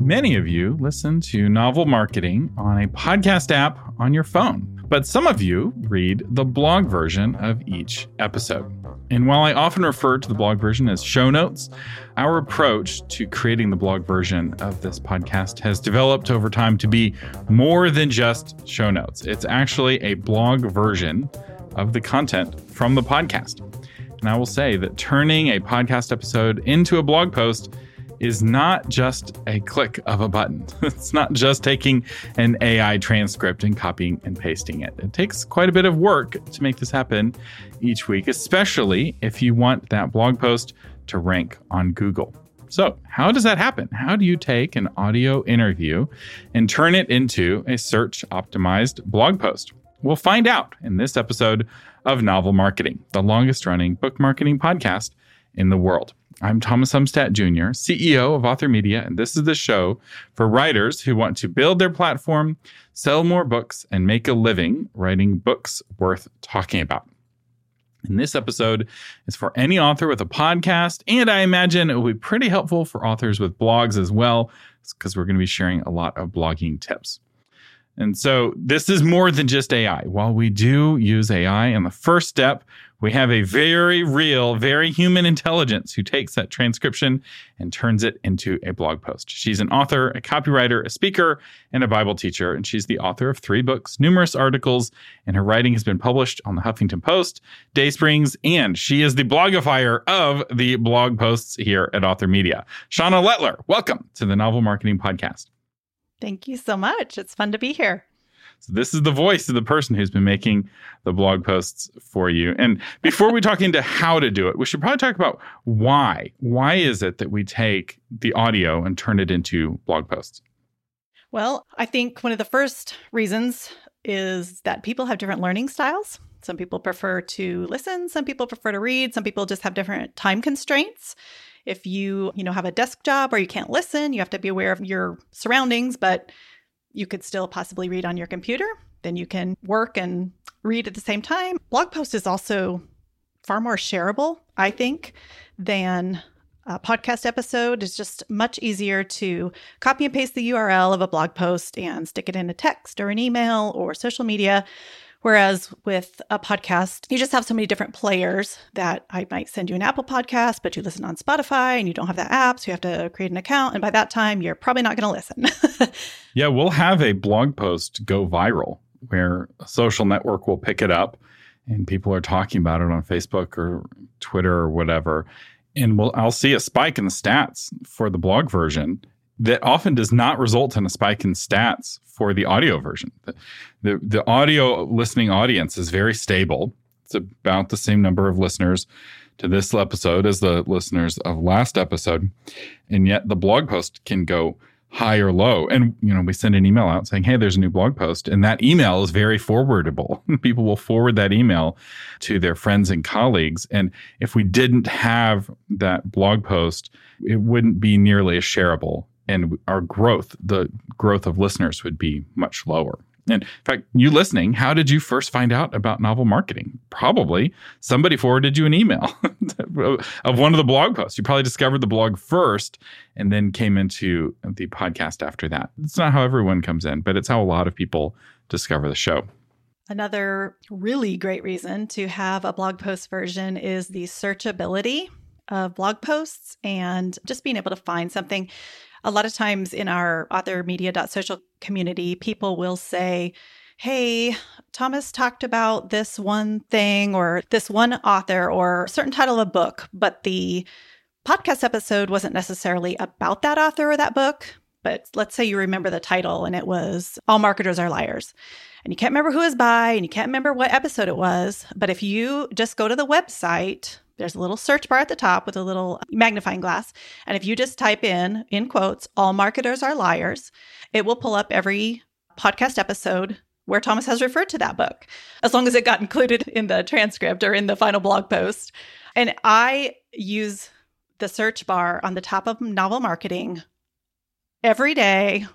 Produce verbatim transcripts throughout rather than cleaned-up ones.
Many of you listen to Novel Marketing on a podcast app on your phone, but some of you read the blog version of each episode. And while I often refer to the blog version as show notes, our approach to creating the blog version of this podcast has developed over time to be more than just show notes. It's actually a blog version of the content from the podcast. And I will say that turning a podcast episode into a blog post is not just a click of a button. It's not just taking an A I transcript and copying and pasting it. It takes quite a bit of work to make this happen each week, especially if you want that blog post to rank on Google. So how does that happen? How do you take an audio interview and turn it into a search-optimized blog post? We'll find out in this episode of Novel Marketing, the longest-running book marketing podcast in the world. I'm Thomas Umstattd Junior, C E O of Author Media, and this is the show for writers who want to build their platform, sell more books, and make a living writing books worth talking about. And this episode is for any author with a podcast, and I imagine it will be pretty helpful for authors with blogs as well, because we're going to be sharing a lot of blogging tips. And so this is more than just A I. While we do use A I in the first step, we have a very real, very human intelligence who takes that transcription and turns it into a blog post. She's an author, a copywriter, a speaker, and a Bible teacher. And she's the author of three books, numerous articles, and her writing has been published on the Huffington Post, Daysprings, and she is the blogifier of the blog posts here at Author Media. Shauna Lettler, welcome to the Novel Marketing Podcast. Thank you so much. It's fun to be here. So this is the voice of the person who's been making the blog posts for you. And before we talk into how to do it, we should probably talk about why. Why is it that we take the audio and turn it into blog posts? Well, I think one of the first reasons is that people have different learning styles. Some people prefer to listen. Some people prefer to read. Some people just have different time constraints. If you, you know, have a desk job where you can't listen, you have to be aware of your surroundings, but you could still possibly read on your computer. Then you can work and read at the same time. Blog post is also far more shareable, I think, than a podcast episode. It's just much easier to copy and paste the U R L of a blog post and stick it in a text or an email or social media. Whereas with a podcast, you just have so many different players that I might send you an Apple podcast, but you listen on Spotify and you don't have that app, so you have to create an account. And by that time, you're probably not going to listen. Yeah, we'll have a blog post go viral where a social network will pick it up and people are talking about it on Facebook or Twitter or whatever. And we'll, I'll see a spike in the stats for the blog version that often does not result in a spike in stats for the audio version. The, the, the audio listening audience is very stable. It's about the same number of listeners to this episode as the listeners of last episode. And yet the blog post can go high or low. And, you know, we send an email out saying, hey, there's a new blog post. And that email is very forwardable. People will forward that email to their friends and colleagues. And if we didn't have that blog post, it wouldn't be nearly as shareable. And our growth, the growth of listeners would be much lower. And in fact, you listening, how did you first find out about Novel Marketing? Probably somebody forwarded you an email of one of the blog posts. You probably discovered the blog first and then came into the podcast after that. It's not how everyone comes in, but it's how a lot of people discover the show. Another really great reason to have a blog post version is the searchability of blog posts and just being able to find something. A lot of times in our author media dot social community, people will say, hey, Thomas talked about this one thing or this one author or a certain title of a book, but the podcast episode wasn't necessarily about that author or that book. But let's say you remember the title and it was All Marketers Are Liars. And you can't remember who it was by and you can't remember what episode it was. But if you just go to the website, there's a little search bar at the top with a little magnifying glass. And if you just type in, in quotes, All Marketers Are Liars, it will pull up every podcast episode where Thomas has referred to that book, as long as it got included in the transcript or in the final blog post. And I use the search bar on the top of Novel Marketing every day,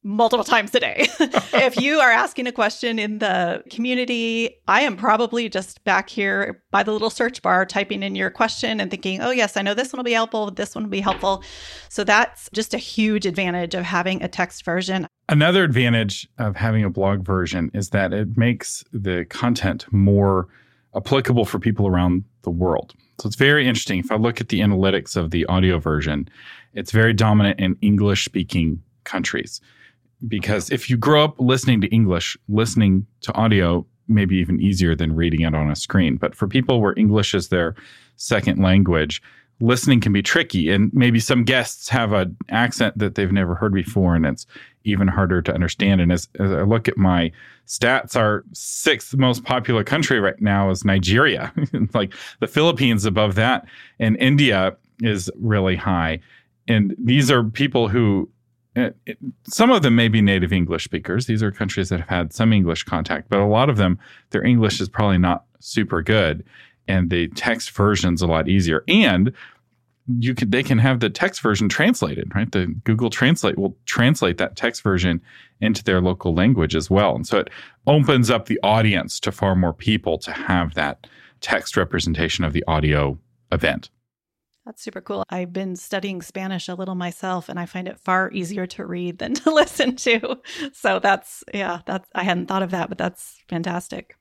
multiple times a day. If you are asking a question in the community, I am probably just back here by the little search bar typing in your question and thinking, oh, yes, I know this one will be helpful. This one will be helpful. So that's just a huge advantage of having a text version. Another advantage of having a blog version is that it makes the content more applicable for people around the world. So it's very interesting. If I look at the analytics of the audio version, it's very dominant in English-speaking countries. Because if you grow up listening to English, listening to audio may be even easier than reading it on a screen. But for people where English is their second language, listening can be tricky. And maybe some guests have an accent that they've never heard before, and it's even harder to understand. And as, as I look at my stats, our sixth most popular country right now is Nigeria. Like the Philippines above that, and India is really high. And these are people who, it, it, some of them may be native English speakers. These are countries that have had some English contact, but a lot of them, their English is probably not super good. And the text version's a lot easier. And you can they can have the text version translated, right? The Google Translate will translate that text version into their local language as well. And so it opens up the audience to far more people to have that text representation of the audio event. That's super cool. I've been studying Spanish a little myself, and I find it far easier to read than to listen to. So that's, yeah, that's, I hadn't thought of that, but that's fantastic.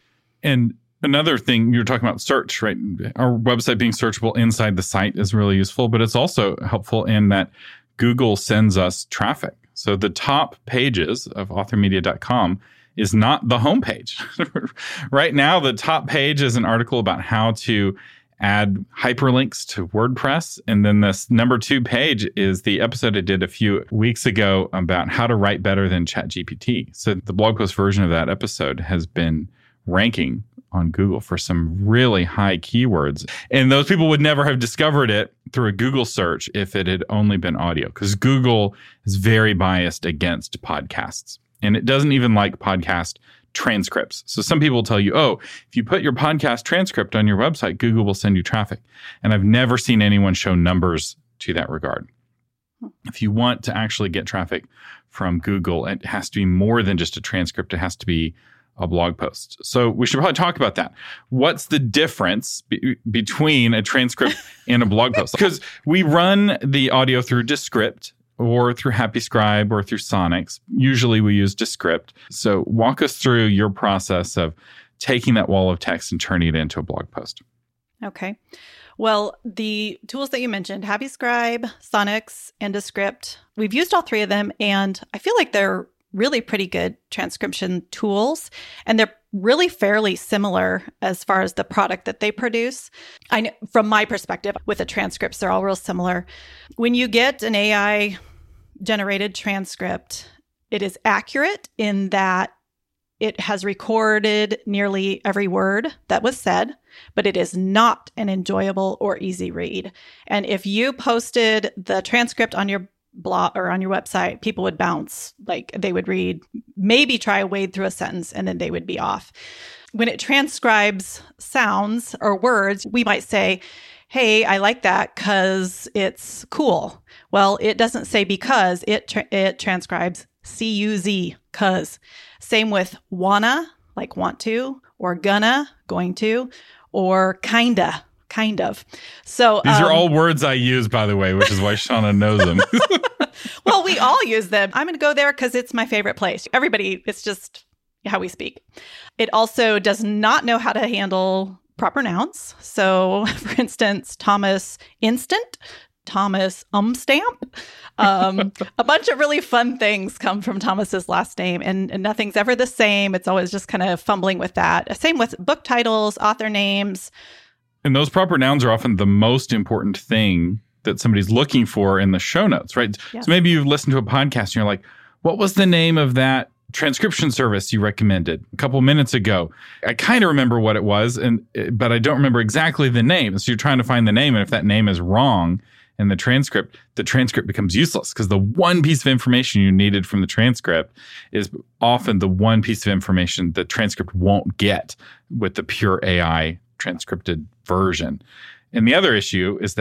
And another thing, you're talking about search, right? Our website being searchable inside the site is really useful, but it's also helpful in that Google sends us traffic. So the top pages of author media dot com is not the homepage. Right now, the top page is an article about how to add hyperlinks to WordPress. And then this number two page is the episode I did a few weeks ago about how to write better than ChatGPT. So the blog post version of that episode has been ranking on Google for some really high keywords. And those people would never have discovered it through a Google search if it had only been audio, because Google is very biased against podcasts. And it doesn't even like podcast transcripts. So some people tell you, oh, if you put your podcast transcript on your website, Google will send you traffic. And I've never seen anyone show numbers to that regard. If you want to actually get traffic from Google, it has to be more than just a transcript. It has to be a blog post. So we should probably talk about that. What's the difference be- between a transcript and a blog post? Because we run the audio through Descript or through HappyScribe or through Sonix. Usually we use Descript. So walk us through your process of taking that wall of text and turning it into a blog post. Okay. Well, the tools that you mentioned, HappyScribe, Sonix, and Descript, we've used all three of them, and I feel like they're really pretty good transcription tools, and they're really fairly similar as far as the product that they produce. I know, from my perspective, with the transcripts, they're all real similar. When you get an A I generated transcript, it is accurate in that it has recorded nearly every word that was said, but it is not an enjoyable or easy read. And if you posted the transcript on your blog or on your website, people would bounce. Like they would read, maybe try to wade through a sentence, and then they would be off. When it transcribes sounds or words, we might say, hey, I like that because it's cool. Well, it doesn't say because, it tra- it transcribes C U Z, cuz. Same with wanna, like want to, or gonna, going to, or kinda, kind of. So these um, are all words I use, by the way, which is why Shauna knows them. Well, we all use them. I'm going to go there because it's my favorite place. Everybody, it's just how we speak. It also does not know how to handle proper nouns. So, for instance, Thomas Instant, Thomas Umstamp. Um, a bunch of really fun things come from Thomas's last name, and, and nothing's ever the same. It's always just kind of fumbling with that. Same with book titles, author names. And those proper nouns are often the most important thing that somebody's looking for in the show notes, right? Yeah. So maybe you've listened to a podcast and you're like, what was the name of that transcription service you recommended a couple minutes ago? I kind of remember what it was, and but I don't remember exactly the name. So you're trying to find the name, and if that name is wrong in the transcript, the transcript becomes useless because the one piece of information you needed from the transcript is often the one piece of information the transcript won't get with the pure A I transcripted version. And the other issue is that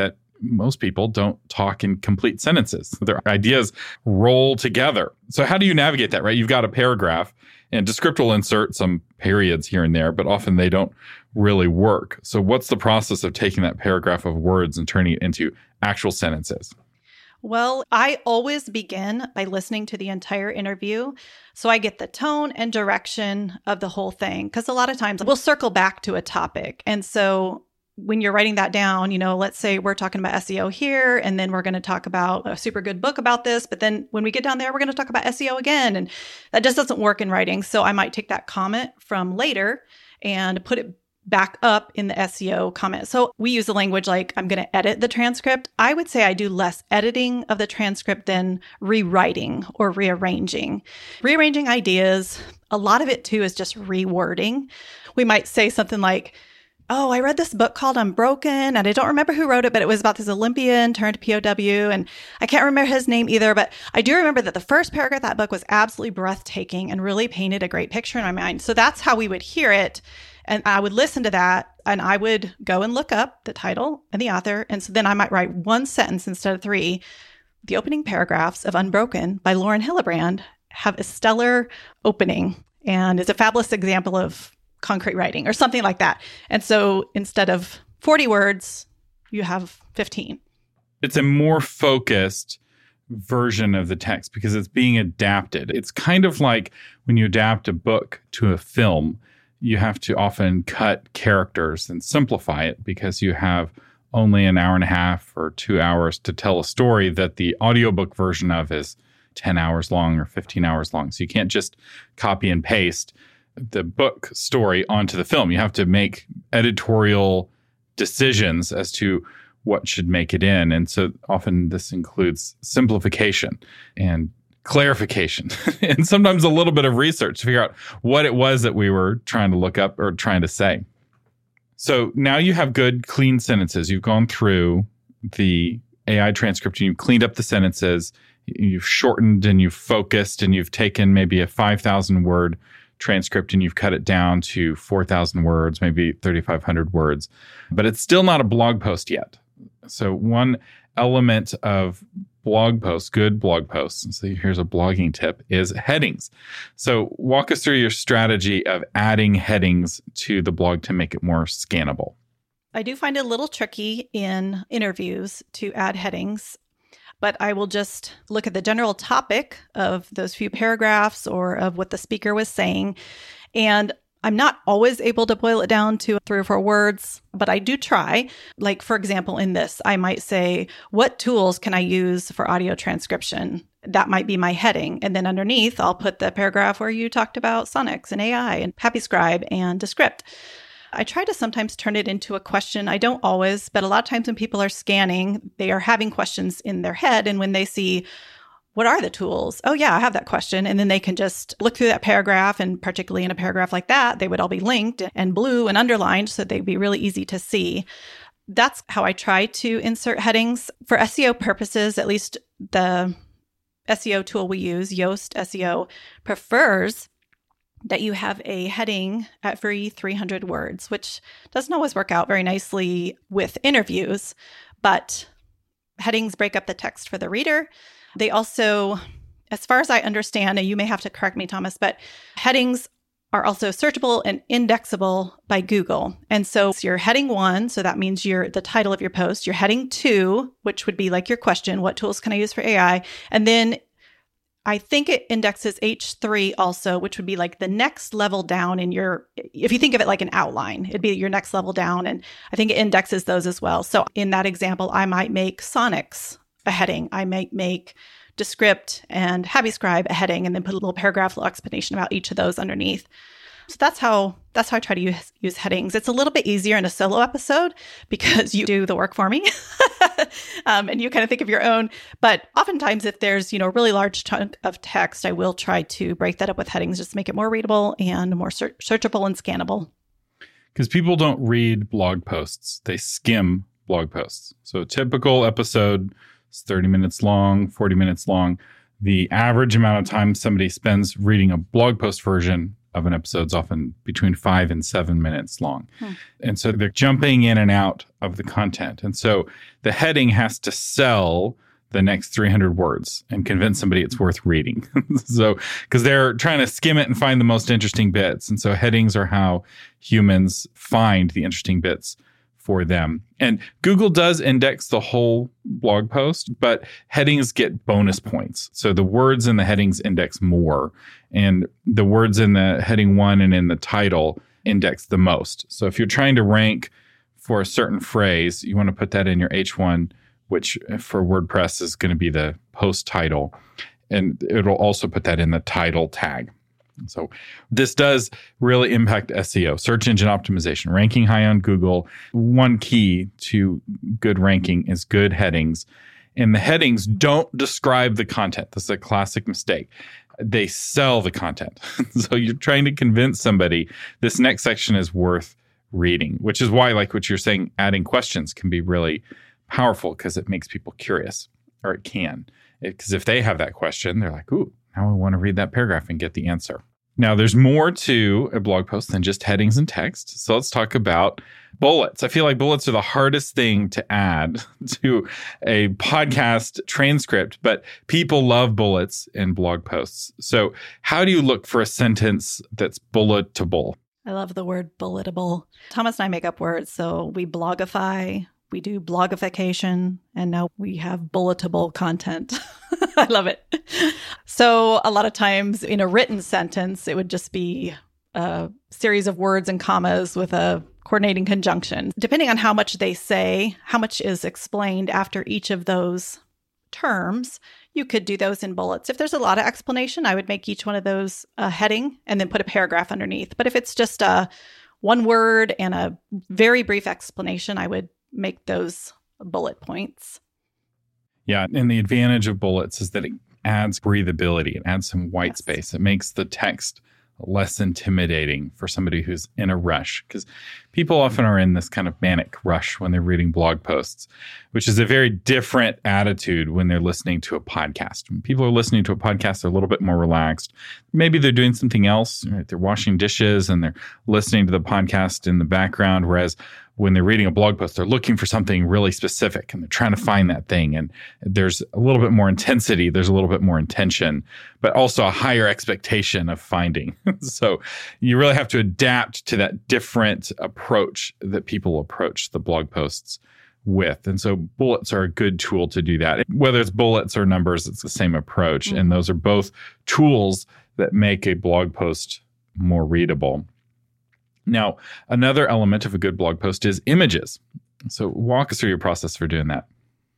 most people don't talk in complete sentences. Their ideas roll together. So how do you navigate that, right? You've got a paragraph, and Descript will insert some periods here and there, but often they don't really work. So what's the process of taking that paragraph of words and turning it into actual sentences? Well, I always begin by listening to the entire interview so I get the tone and direction of the whole thing. Because a lot of times we'll circle back to a topic. And so when you're writing that down, you know, let's say we're talking about S E O here, and then we're going to talk about a super good book about this. But then when we get down there, we're going to talk about S E O again. And that just doesn't work in writing. So I might take that comment from later and put it back up in the S E O comment. So we use the language like, I'm going to edit the transcript. I would say I do less editing of the transcript than rewriting or rearranging. Rearranging ideas, a lot of it too is just rewording. We might say something like, oh, I read this book called Unbroken, and I don't remember who wrote it, but it was about this Olympian turned P O W, and I can't remember his name either, but I do remember that the first paragraph of that book was absolutely breathtaking and really painted a great picture in my mind. So that's how we would hear it. And I would listen to that, and I would go and look up the title and the author. And so then I might write one sentence instead of three. The opening paragraphs of Unbroken by Lauren Hillebrand have a stellar opening, and it's a fabulous example of concrete writing or something like that. And so instead of forty words, you have fifteen. It's a more focused version of the text because it's being adapted. It's kind of like when you adapt a book to a film, you have to often cut characters and simplify it because you have only an hour and a half or two hours to tell a story that the audiobook version of is ten hours long or fifteen hours long. So you can't just copy and paste the book story onto the film. You have to make editorial decisions as to what should make it in. And so often this includes simplification and clarification and sometimes a little bit of research to figure out what it was that we were trying to look up or trying to say. So now you have good, clean sentences. You've gone through the A I transcription. You've cleaned up the sentences. You've shortened and you've focused, and you've taken maybe a five thousand word transcript and you've cut it down to four thousand words, maybe thirty-five hundred words. But it's still not a blog post yet. So one element of blog posts, good blog posts, so here's a blogging tip, is headings. So walk us through your strategy of adding headings to the blog to make it more scannable. I do find it a little tricky in interviews to add headings, but I will just look at the general topic of those few paragraphs or of what the speaker was saying. And I'm not always able to boil it down to three or four words, but I do try. Like, for example, in this, I might say, what tools can I use for audio transcription? That might be my heading. And then underneath, I'll put the paragraph where you talked about Sonics and A I and HappyScribe and Descript. I try to sometimes turn it into a question. I don't always, but a lot of times when people are scanning, they are having questions in their head. And when they see, what are the tools? Oh, yeah, I have that question. And then they can just look through that paragraph. And particularly in a paragraph like that, they would all be linked and blue and underlined, so they'd be really easy to see. That's how I try to insert headings. For S E O purposes, at least the S E O tool we use, Yoast S E O, prefers that you have a heading at every three hundred words, which doesn't always work out very nicely with interviews, but headings break up the text for the reader. They also, as far as I understand, and you may have to correct me, Thomas, but headings are also searchable and indexable by Google. And so it's your heading one, so that means you're the title of your post, your heading two, which would be like your question, what tools can I use for A I? And then I think it indexes H three also, which would be like the next level down in your, if you think of it like an outline, it'd be your next level down. And I think it indexes those as well. So in that example, I might make Sonics a heading. I might make Descript and HappyScribe a heading, and then put a little paragraph, little explanation about each of those underneath. So that's how that's how I try to use, use headings. It's a little bit easier in a solo episode because you do the work for me, um, and you kind of think of your own. But oftentimes, if there's you know a really large chunk of text, I will try to break that up with headings, just to make it more readable and more ser- searchable and scannable. Because people don't read blog posts; they skim blog posts. So a typical episode is thirty minutes long, forty minutes long. The average amount of time somebody spends reading a blog post version of an episode is often between five and seven minutes long. Hmm. And so they're jumping in and out of the content. And so the heading has to sell the next three hundred words and convince somebody it's worth reading. So, because they're trying to skim it and find the most interesting bits. And so headings are how humans find the interesting bits for them. And Google does index the whole blog post, but headings get bonus points. So the words in the headings index more, and the words in the heading one and in the title index the most. So if you're trying to rank for a certain phrase, you want to put that in your H one, which for WordPress is going to be the post title. And it'll also put that in the title tag. So this does really impact S E O, search engine optimization, ranking high on Google. One key to good ranking is good headings. And the headings don't describe the content. This is a classic mistake. They sell the content. So you're trying to convince somebody this next section is worth reading, which is why, like what you're saying, adding questions can be really powerful because it makes people curious, or it can. Because if they have that question, they're like, ooh, now I want to read that paragraph and get the answer. Now, there's more to a blog post than just headings and text. So let's talk about bullets. I feel like bullets are the hardest thing to add to a podcast transcript, but people love bullets in blog posts. So how do you look for a sentence that's bulletable? I love the word bulletable. Thomas and I make up words. So we blogify, we do blogification, and now we have bulletable content. I love it. So a lot of times in a written sentence, it would just be a series of words and commas with a coordinating conjunction. Depending on how much they say, how much is explained after each of those terms, you could do those in bullets. If there's a lot of explanation, I would make each one of those a heading and then put a paragraph underneath. But if it's just a one word and a very brief explanation, I would make those bullet points. Yeah, and the advantage of bullets is that it adds breathability. It adds some white Yes. space. It makes the text less intimidating for somebody who's in a rush, because people often are in this kind of manic rush when they're reading blog posts, which is a very different attitude when they're listening to a podcast. When people are listening to a podcast, they're a little bit more relaxed. Maybe they're doing something else. Right? They're washing dishes and they're listening to the podcast in the background, whereas when they're reading a blog post, they're looking for something really specific and they're trying to find that thing. And there's a little bit more intensity. There's a little bit more intention, but also a higher expectation of finding. So you really have to adapt to that different approach that people approach the blog posts with. And so bullets are a good tool to do that. Whether it's bullets or numbers, it's the same approach. Mm-hmm. And those are both tools that make a blog post more readable. Now, another element of a good blog post is images. So walk us through your process for doing that.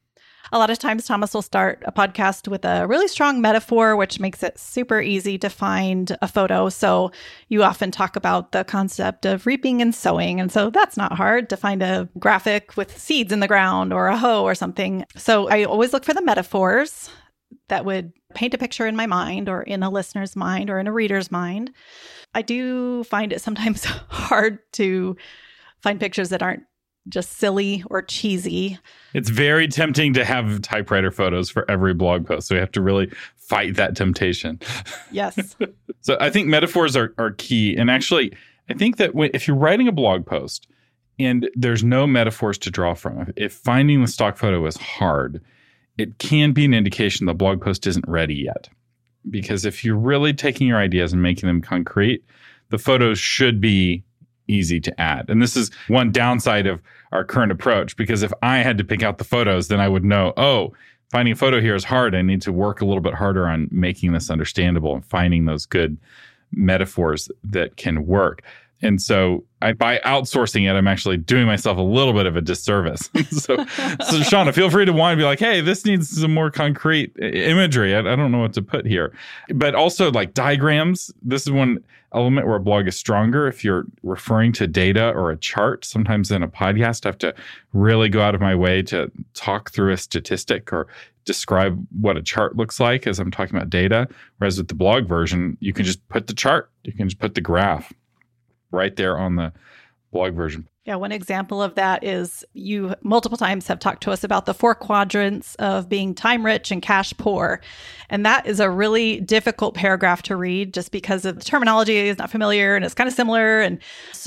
A lot of times, Thomas will start a podcast with a really strong metaphor, which makes it super easy to find a photo. So you often talk about the concept of reaping and sowing. And so that's not hard to find a graphic with seeds in the ground or a hoe or something. So I always look for the metaphors that would paint a picture in my mind or in a listener's mind or in a reader's mind. I do find it sometimes hard to find pictures that aren't just silly or cheesy. It's very tempting to have typewriter photos for every blog post. So we have to really fight that temptation. Yes. So I think metaphors are, are key. And actually, I think that when, if you're writing a blog post and there's no metaphors to draw from, if finding the stock photo is hard, it can be an indication the blog post isn't ready yet. Because if you're really taking your ideas and making them concrete, the photos should be easy to add. And this is one downside of our current approach, because if I had to pick out the photos, then I would know, oh, finding a photo here is hard. I need to work a little bit harder on making this understandable and finding those good metaphors that can work. And so I, by outsourcing it, I'm actually doing myself a little bit of a disservice. so, so Shauna, feel free to want to be like, hey, this needs some more concrete imagery. I, I don't know what to put here. But also like diagrams. This is one element where a blog is stronger. If you're referring to data or a chart, sometimes in a podcast, I have to really go out of my way to talk through a statistic or describe what a chart looks like as I'm talking about data. Whereas with the blog version, you can just put the chart. You can just put the graph right there on the blog version. Yeah, one example of that is you multiple times have talked to us about the four quadrants of being time rich and cash poor. And that is a really difficult paragraph to read just because of the terminology is not familiar and it's kind of similar. And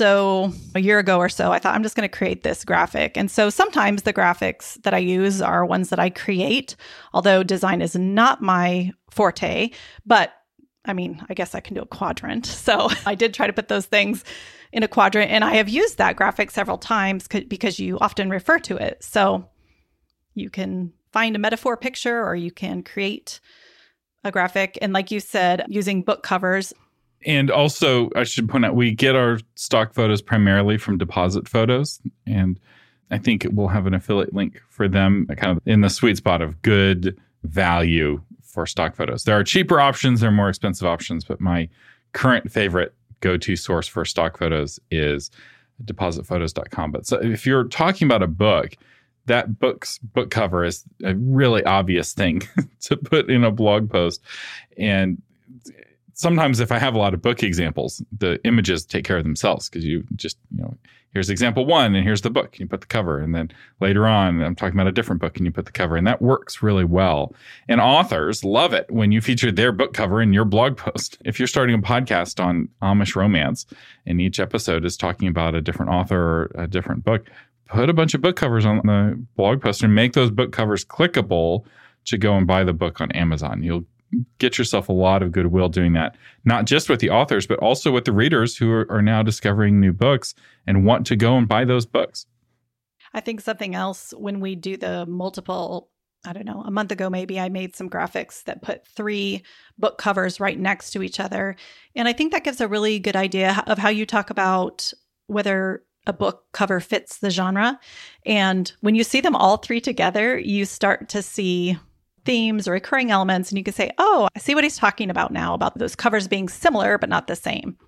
so a year ago or so, I thought I'm just going to create this graphic. And so sometimes the graphics that I use are ones that I create, although design is not my forte. But I mean, I guess I can do a quadrant. So I did try to put those things in a quadrant. And I have used that graphic several times c- because you often refer to it. So you can find a metaphor picture or you can create a graphic. And like you said, using book covers. And also, I should point out, we get our stock photos primarily from Deposit Photos. And I think we'll have an affiliate link for them kind of in the sweet spot of good value for stock photos. There are cheaper options, there are more expensive options, but my current favorite go-to source for stock photos is deposit photos dot com. But so if you're talking about a book, that book's book cover is a really obvious thing to put in a blog post. And sometimes if I have a lot of book examples, the images take care of themselves because you just, you know, here's example one and here's the book and you put the cover. And then later on, I'm talking about a different book and you put the cover. And that works really well. And authors love it when you feature their book cover in your blog post. If you're starting a podcast on Amish romance and each episode is talking about a different author or a different book, put a bunch of book covers on the blog post and make those book covers clickable to go and buy the book on Amazon. You'll get yourself a lot of goodwill doing that, not just with the authors, but also with the readers who are, are now discovering new books and want to go and buy those books. I think something else when we do the multiple, I don't know, a month ago, maybe I made some graphics that put three book covers right next to each other. And I think that gives a really good idea of how you talk about whether a book cover fits the genre. And when you see them all three together, you start to see themes or recurring elements, and you can say, oh, I see what he's talking about now, about those covers being similar, but not the same.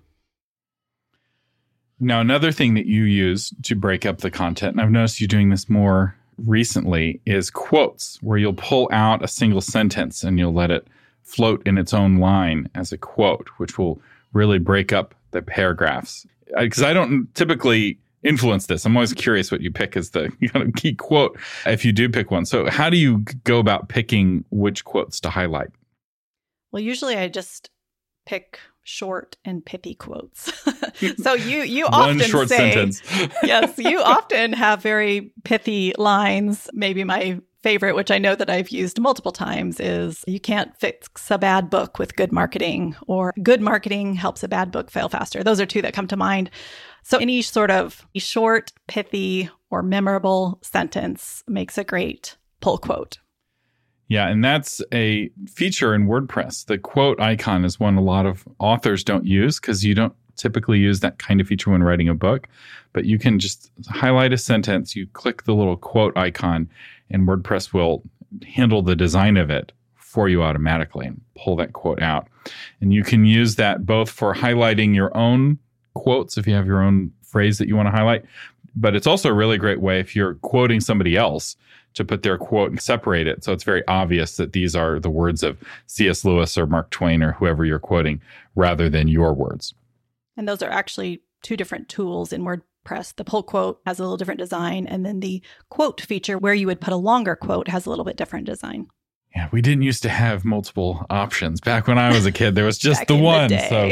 Now, another thing that you use to break up the content, and I've noticed you doing this more recently, is quotes, where you'll pull out a single sentence and you'll let it float in its own line as a quote, which will really break up the paragraphs. Because I don't typically influence this. I'm always curious what you pick as the you know, key quote if you do pick one. So how do you go about picking which quotes to highlight? Well, usually I just pick short and pithy quotes. So you you often one short say, sentence. Yes, you often have very pithy lines. Maybe my favorite, which I know that I've used multiple times, is you can't fix a bad book with good marketing, or good marketing helps a bad book fail faster. Those are two that come to mind. So any sort of short, pithy, or memorable sentence makes a great pull quote. Yeah, and that's a feature in WordPress. The quote icon is one a lot of authors don't use because you don't typically use that kind of feature when writing a book. But you can just highlight a sentence, you click the little quote icon, and WordPress will handle the design of it for you automatically and pull that quote out. And you can use that both for highlighting your own quotes if you have your own phrase that you want to highlight, but it's also a really great way if you're quoting somebody else to put their quote and separate it. So it's very obvious that these are the words of C S Lewis or Mark Twain or whoever you're quoting rather than your words. And those are actually two different tools in WordPress. The pull quote has a little different design, and then the quote feature where you would put a longer quote has a little bit different design. Yeah, we didn't used to have multiple options. Back when I was a kid, there was just the one. The so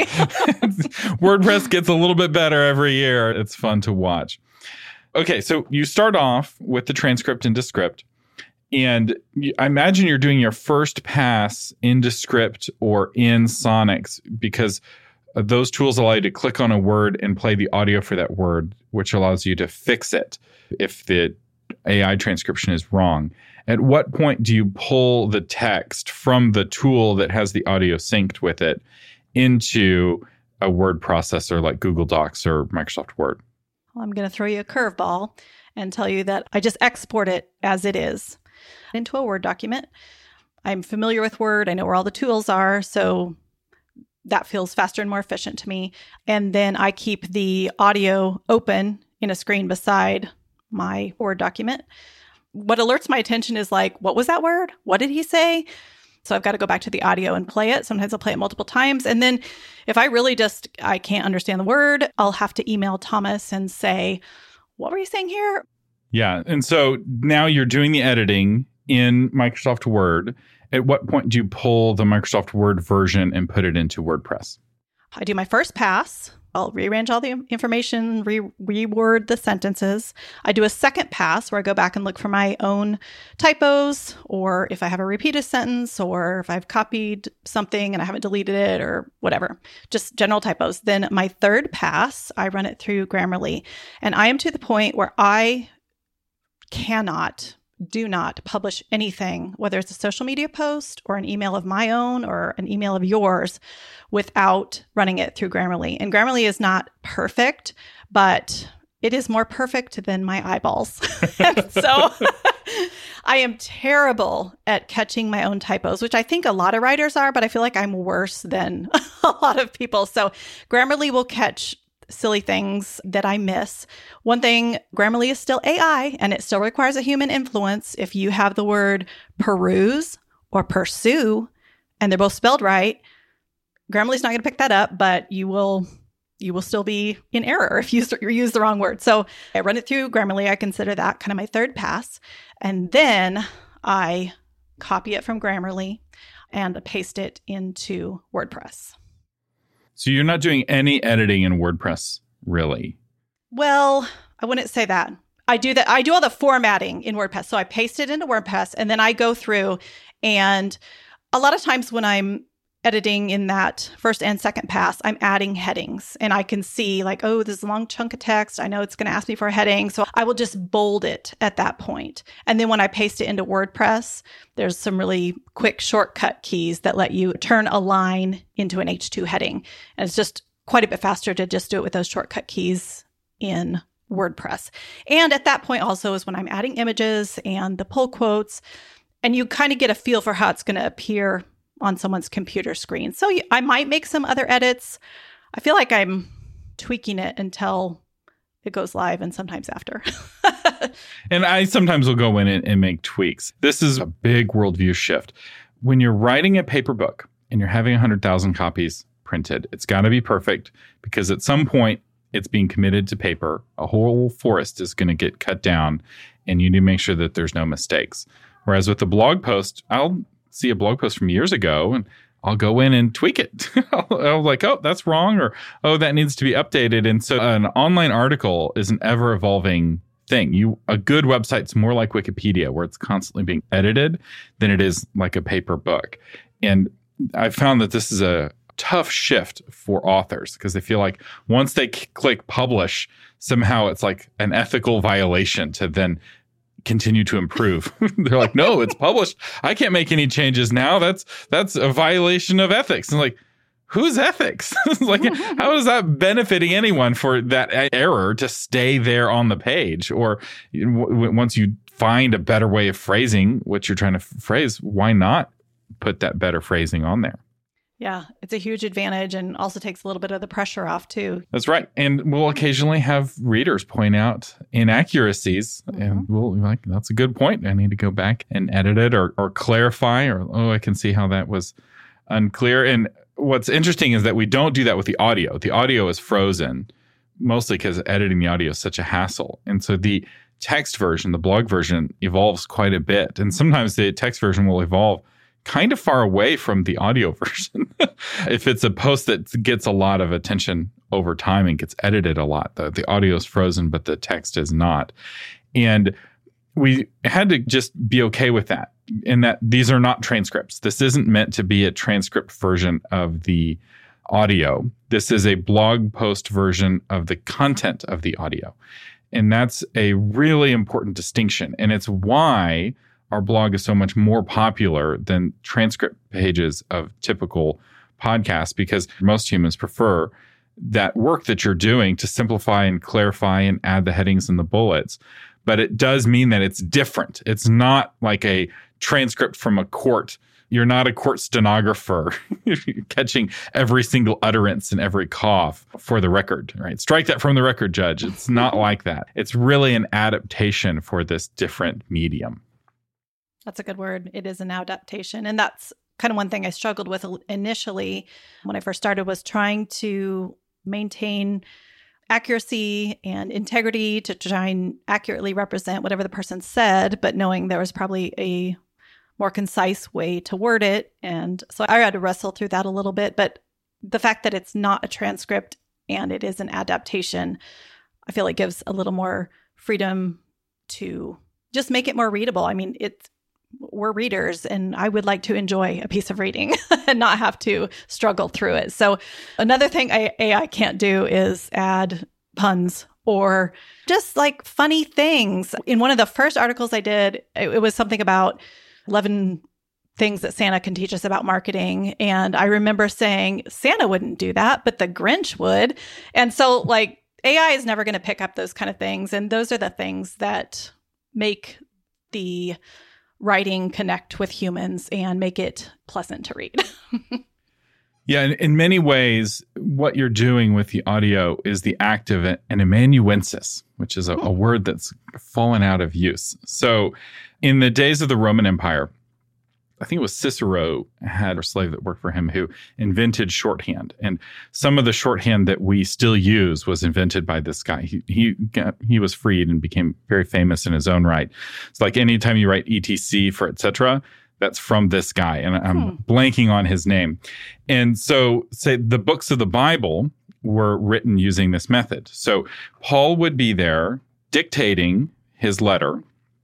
WordPress gets a little bit better every year. It's fun to watch. Okay, so you start off with the transcript into script. And I imagine you're doing your first pass into script or in Sonix because those tools allow you to click on a word and play the audio for that word, which allows you to fix it if the A I transcription is wrong. At what point do you pull the text from the tool that has the audio synced with it into a word processor like Google Docs or Microsoft Word? Well, I'm going to throw you a curveball and tell you that I just export it as it is into a Word document. I'm familiar with Word. I know where all the tools are, so that feels faster and more efficient to me. And then I keep the audio open in a screen beside my Word document. What alerts my attention is like, what was that word? What did he say? So I've got to go back to the audio and play it. Sometimes I'll play it multiple times. And then if I really just, I can't understand the word, I'll have to email Thomas and say, what were you saying here? Yeah. And so now you're doing the editing in Microsoft Word. At what point do you pull the Microsoft Word version and put it into WordPress? I do my first pass. I'll rearrange all the information, re- reword the sentences. I do a second pass where I go back and look for my own typos, or if I have a repeated sentence, or if I've copied something and I haven't deleted it or whatever, just general typos. Then my third pass, I run it through Grammarly. And I am to the point where I cannot, do not publish anything, whether it's a social media post or an email of my own or an email of yours, without running it through Grammarly. And Grammarly is not perfect, but it is more perfect than my eyeballs. So I am terrible at catching my own typos, which I think a lot of writers are, but I feel like I'm worse than a lot of people. So Grammarly will catch silly things that I miss. One thing, Grammarly is still A I and it still requires a human influence. If you have the word peruse or pursue and they're both spelled right, Grammarly's not going to pick that up, but you will you will still be in error if you use the wrong word. So I run it through Grammarly. I consider that kind of my third pass. And then I copy it from Grammarly and paste it into WordPress. So you're not doing any editing in WordPress, really? Well, I wouldn't say that. I do that. I do all the formatting in WordPress. So I paste it into WordPress and then I go through, and a lot of times when I'm editing in that first and second pass, I'm adding headings and I can see like, oh, this is a long chunk of text. I know it's going to ask me for a heading. So I will just bold it at that point. And then when I paste it into WordPress, there's some really quick shortcut keys that let you turn a line into an H two heading. And it's just quite a bit faster to just do it with those shortcut keys in WordPress. And at that point also is when I'm adding images and the pull quotes, and you kind of get a feel for how it's going to appear on someone's computer screen. So I might make some other edits. I feel like I'm tweaking it until it goes live and sometimes after. And I sometimes will go in and, and make tweaks. This is a big worldview shift. When you're writing a paper book and you're having one hundred thousand copies printed, it's got to be perfect because at some point it's being committed to paper. A whole forest is going to get cut down and you need to make sure that there's no mistakes. Whereas with a blog post, I'll see a blog post from years ago and I'll go in and tweak it. I'll, I'll like, oh, that's wrong, or oh, that needs to be updated. And so an online article is an ever evolving thing. You a good website's more like Wikipedia, where it's constantly being edited, than it is like a paper book. And I found that this is a tough shift for authors because they feel like once they c- click publish, somehow it's like an ethical violation to then continue to improve. They're like, no, it's published. I can't make any changes now. That's that's a violation of ethics. And like, whose ethics? Like, how is that benefiting anyone for that error to stay there on the page? Or w- once you find a better way of phrasing what you're trying to f- phrase, why not put that better phrasing on there? Yeah, it's a huge advantage and also takes a little bit of the pressure off too. That's right. And we'll occasionally have readers point out inaccuracies mm-hmm. and we'll be like, that's a good point. I need to go back and edit it or, or clarify or, oh, I can see how that was unclear. And what's interesting is that we don't do that with the audio. The audio is frozen, mostly because editing the audio is such a hassle. And so the text version, the blog version, evolves quite a bit. And sometimes the text version will evolve kind of far away from the audio version. If it's a post that gets a lot of attention over time and gets edited a lot, the, the audio is frozen, but the text is not. And we had to just be okay with that, in that these are not transcripts. This isn't meant to be a transcript version of the audio. This is a blog post version of the content of the audio. And that's a really important distinction. And it's why our blog is so much more popular than transcript pages of typical podcasts, because most humans prefer that work that you're doing to simplify and clarify and add the headings and the bullets. But it does mean that it's different. It's not like a transcript from a court. You're not a court stenographer catching every single utterance and every cough for the record, right? Strike that from the record, judge. It's not like that. It's really an adaptation for this different medium. That's a good word. It is an adaptation. And that's kind of one thing I struggled with initially when I first started, was trying to maintain accuracy and integrity to try and accurately represent whatever the person said, but knowing there was probably a more concise way to word it. And so I had to wrestle through that a little bit. But the fact that it's not a transcript and it is an adaptation, I feel like gives a little more freedom to just make it more readable. I mean, it's we're readers, and I would like to enjoy a piece of reading and not have to struggle through it. So another thing A I can't do is add puns or just like funny things. In one of the first articles I did, it, it was something about eleven things that Santa can teach us about marketing. And I remember saying, Santa wouldn't do that, but the Grinch would. And so like A I is never going to pick up those kind of things. And those are the things that make the writing connect with humans and make it pleasant to read. Yeah, in, in many ways, what you're doing with the audio is the act of an amanuensis, which is a, a word that's fallen out of use. So in the days of the Roman Empire, I think it was Cicero had a slave that worked for him who invented shorthand. And some of the shorthand that we still use was invented by this guy. He he, got, he was freed and became very famous in his own right. It's like anytime you write E T C for et cetera, that's from this guy. And I'm hmm. blanking on his name. And so say the books of the Bible were written using this method. So Paul would be there dictating his letter,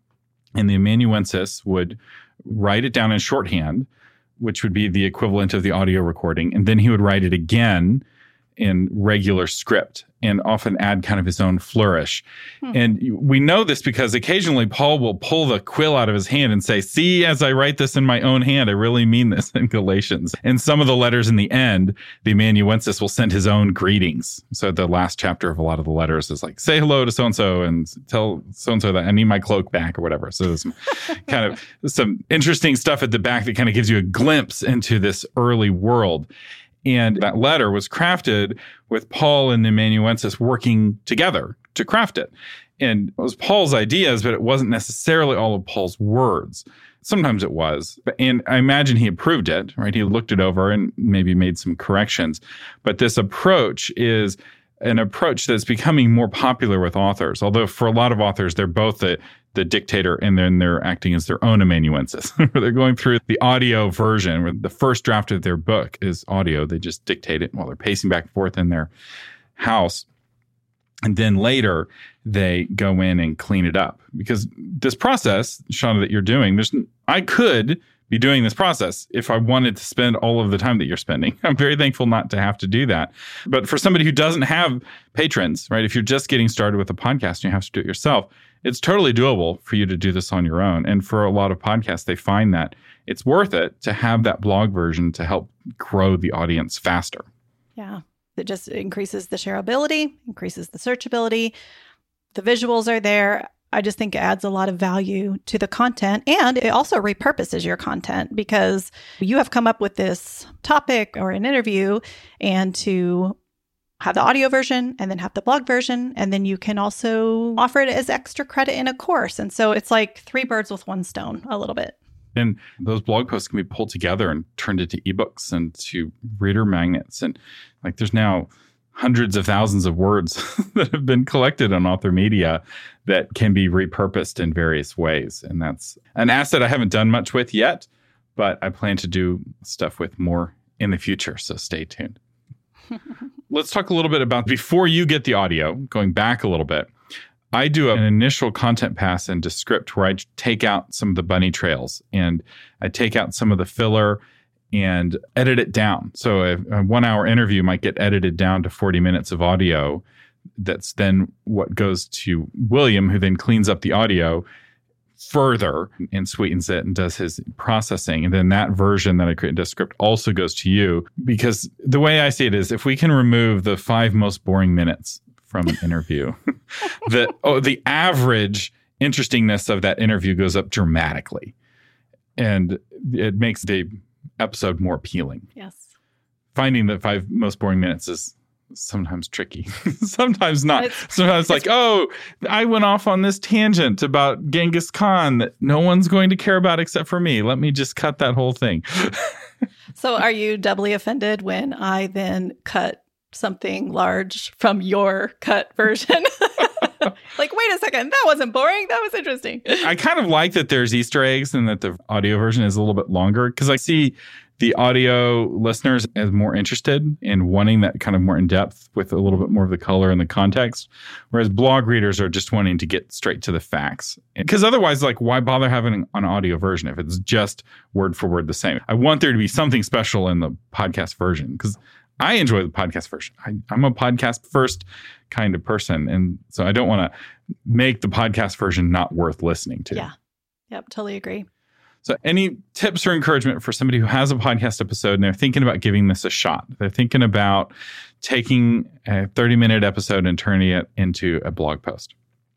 and the amanuensis would write it down in shorthand, which would be the equivalent of the audio recording. And then he would write it again in regular script and often add kind of his own flourish. Hmm. And we know this because occasionally Paul will pull the quill out of his hand and say, see, as I write this in my own hand, I really mean this in Galatians. And some of the letters in the end, the amanuensis will send his own greetings. So the last chapter of a lot of the letters is like, say hello to so-and-so and tell so-and-so that I need my cloak back or whatever. So there's some kind of some interesting stuff at the back that kind of gives you a glimpse into this early world. And that letter was crafted with Paul and the amanuensis working together to craft it. And it was Paul's ideas, but it wasn't necessarily all of Paul's words. Sometimes it was. And I imagine he approved it, right? He looked it over and maybe made some corrections. But this approach is an approach that's becoming more popular with authors. Although for a lot of authors, they're both the, the dictator and then they're acting as their own amanuensis. They're going through the audio version where the first draft of their book is audio. They just dictate it while they're pacing back and forth in their house. And then later they go in and clean it up. Because this process, Shauna, that you're doing, there's I could be doing this process if I wanted to spend all of the time that you're spending. I'm very thankful not to have to do that. But for somebody who doesn't have patrons, right, if you're just getting started with a podcast and you have to do it yourself, it's totally doable for you to do this on your own. And for a lot of podcasts, they find that it's worth it to have that blog version to help grow the audience faster. Yeah, it just increases the shareability, increases the searchability. The visuals are there. I just think it adds a lot of value to the content, and it also repurposes your content because you have come up with this topic or an interview, and to have the audio version and then have the blog version, and then you can also offer it as extra credit in a course. And so it's like three birds with one stone a little bit. And those blog posts can be pulled together and turned into ebooks and to reader magnets. And like there's now hundreds of thousands of words that have been collected on Author Media that can be repurposed in various ways. And that's an asset I haven't done much with yet, but I plan to do stuff with more in the future. So stay tuned. Let's talk a little bit about before you get the audio, going back a little bit. I do an initial content pass in Descript where I take out some of the bunny trails and I take out some of the filler and edit it down. So a, a one hour interview might get edited down to forty minutes of audio. That's then what goes to William, who then cleans up the audio further and sweetens it and does his processing. And then that version that I create in Descript also goes to you, because the way I see it is if we can remove the five most boring minutes from an interview, the, oh, the average interestingness of that interview goes up dramatically. And it makes the episode more appealing. Yes. Finding the five most boring minutes is sometimes tricky. Sometimes not. It's, Sometimes it's like, oh, I went off on this tangent about Genghis Khan that no one's going to care about except for me. Let me just cut that whole thing. So are you doubly offended when I then cut something large from your cut version. Like, wait a second, that wasn't boring. That was interesting. I kind of like that there's Easter eggs and that the audio version is a little bit longer, because I see the audio listeners as more interested in wanting that kind of more in depth with a little bit more of the color and the context, whereas blog readers are just wanting to get straight to the facts. Because otherwise, like, why bother having an audio version if it's just word for word the same? I want there to be something special in the podcast version, because I enjoy the podcast version. I, I'm a podcast first kind of person. And so I don't want to make the podcast version not worth listening to. Yeah. Yep. Totally agree. So any tips or encouragement for somebody who has a podcast episode and they're thinking about giving this a shot? They're thinking about taking a thirty minute episode and turning it into a blog post.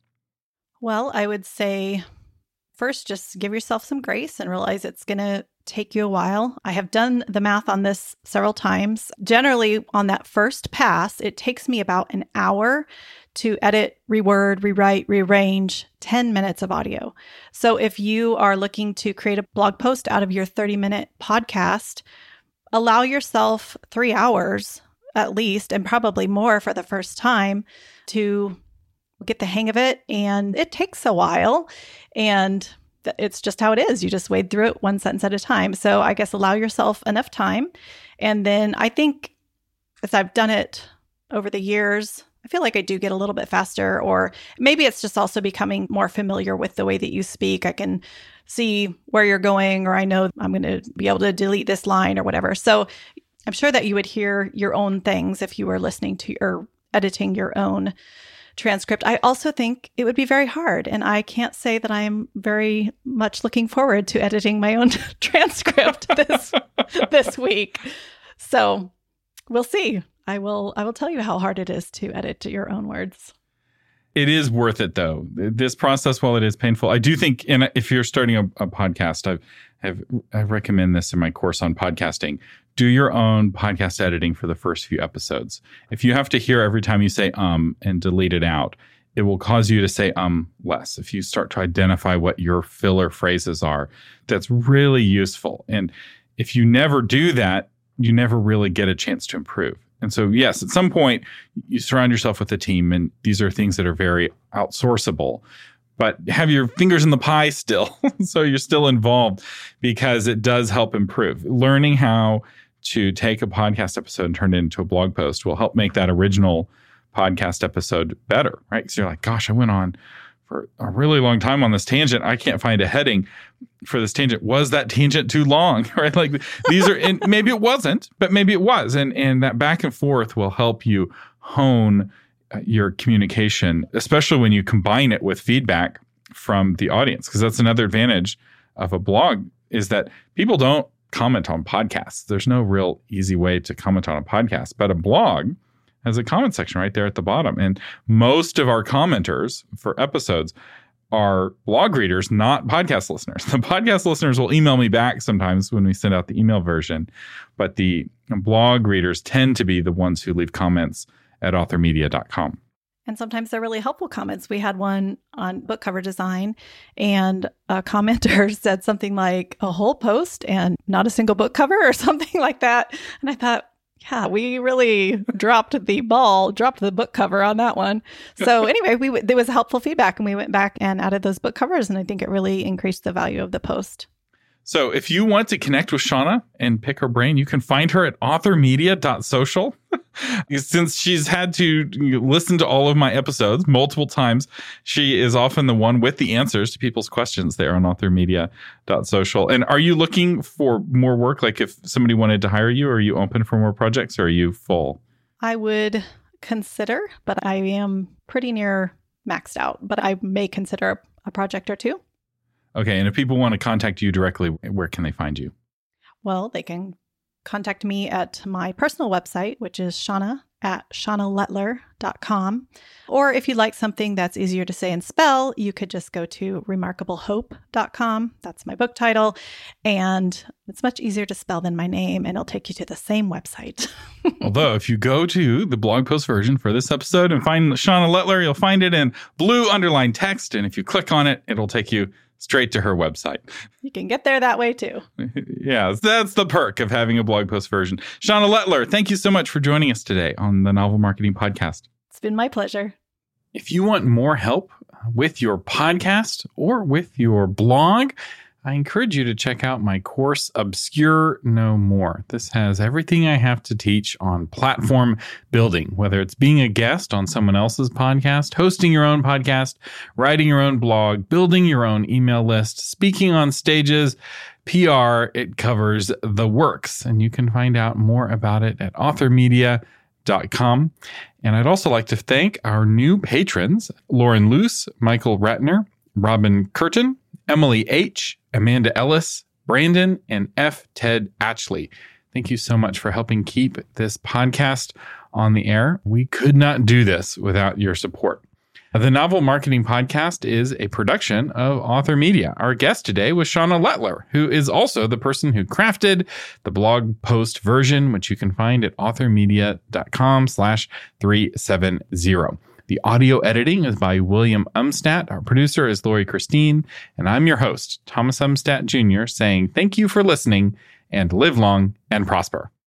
Well, I would say first, just give yourself some grace and realize it's going to take you a while. I have done the math on this several times. Generally, on that first pass, it takes me about an hour to edit, reword, rewrite, rearrange ten minutes of audio. So if you are looking to create a blog post out of your thirty minute podcast, allow yourself three hours at least, and probably more for the first time, to get the hang of it. And it takes a while. And it's just how it is. You just wade through it one sentence at a time. So I guess allow yourself enough time. And then I think as I've done it over the years, I feel like I do get a little bit faster, or maybe it's just also becoming more familiar with the way that you speak. I can see where you're going, or I know I'm going to be able to delete this line or whatever. So I'm sure that you would hear your own things if you were listening to or editing your own transcript. I also think it would be very hard. And I can't say that I'm very much looking forward to editing my own transcript this this week. So we'll see. I will I will tell you how hard it is to edit your own words. It is worth it, though. This process, while it is painful, I do think, and if you're starting a, a podcast, I've, have, I recommend this in my course on podcasting. Do your own podcast editing for the first few episodes. If you have to hear every time you say um and delete it out, it will cause you to say um less. If you start to identify what your filler phrases are, that's really useful. And if you never do that, you never really get a chance to improve. And so, yes, at some point, you surround yourself with a team, and these are things that are very outsourceable. But have your fingers in the pie still, so you're still involved, because it does help improve. Learning how to take a podcast episode and turn it into a blog post will help make that original podcast episode better, right? Because you're like, gosh, I went on for a really long time on this tangent. I can't find a heading for this tangent. Was that tangent too long? Right? Like these are, and maybe it wasn't, but maybe it was. And, and that back and forth will help you hone your communication, especially when you combine it with feedback from the audience. Because that's another advantage of a blog, is that people don't comment on podcasts. There's no real easy way to comment on a podcast, but a blog has a comment section right there at the bottom. And most of our commenters for episodes are blog readers, not podcast listeners. The podcast listeners will email me back sometimes when we send out the email version, but the blog readers tend to be the ones who leave comments at author media dot com. And sometimes they're really helpful comments. We had one on book cover design, and a commenter said something like a whole post and not a single book cover or something like that. And I thought, yeah, we really dropped the ball, dropped the book cover on that one. So anyway, we w- there was helpful feedback, and we went back and added those book covers, and I think it really increased the value of the post. So if you want to connect with Shauna and pick her brain, you can find her at author media dot social. Since she's had to listen to all of my episodes multiple times, she is often the one with the answers to people's questions there on author media dot social. And are you looking for more work? Like if somebody wanted to hire you, are you open for more projects, or are you full? I would consider, but I am pretty near maxed out, but I may consider a project or two. Okay. And if people want to contact you directly, where can they find you? Well, they can contact me at my personal website, which is Shauna at shauna lettler dot com. Or if you'd like something that's easier to say and spell, you could just go to remarkable hope dot com. That's my book title. And it's much easier to spell than my name, and it'll take you to the same website. Although, if you go to the blog post version for this episode and find Shauna Lettler, you'll find it in blue underlined text. And if you click on it, it'll take you straight to her website. You can get there that way too. Yeah, that's the perk of having a blog post version. Shauna Lettler, thank you so much for joining us today on the Novel Marketing Podcast. It's been my pleasure. If you want more help with your podcast or with your blog, I encourage you to check out my course, Obscure No More. This has everything I have to teach on platform building, whether it's being a guest on someone else's podcast, hosting your own podcast, writing your own blog, building your own email list, speaking on stages, P R. It covers the works, and you can find out more about it at author media dot com. And I'd also like to thank our new patrons, Lauren Luce, Michael Ratner, Robin Curtin, Emily H., Amanda Ellis, Brandon, and F. Ted Atchley. Thank you so much for helping keep this podcast on the air. We could not do this without your support. The Novel Marketing Podcast is a production of Author Media. Our guest today was Shauna Lettler, who is also the person who crafted the blog post version, which you can find at author media dot com slash three seven zero. The audio editing is by William Umstadt. Our producer is Lori Christine, and I'm your host, Thomas Umstadt Junior, saying thank you for listening and live long and prosper.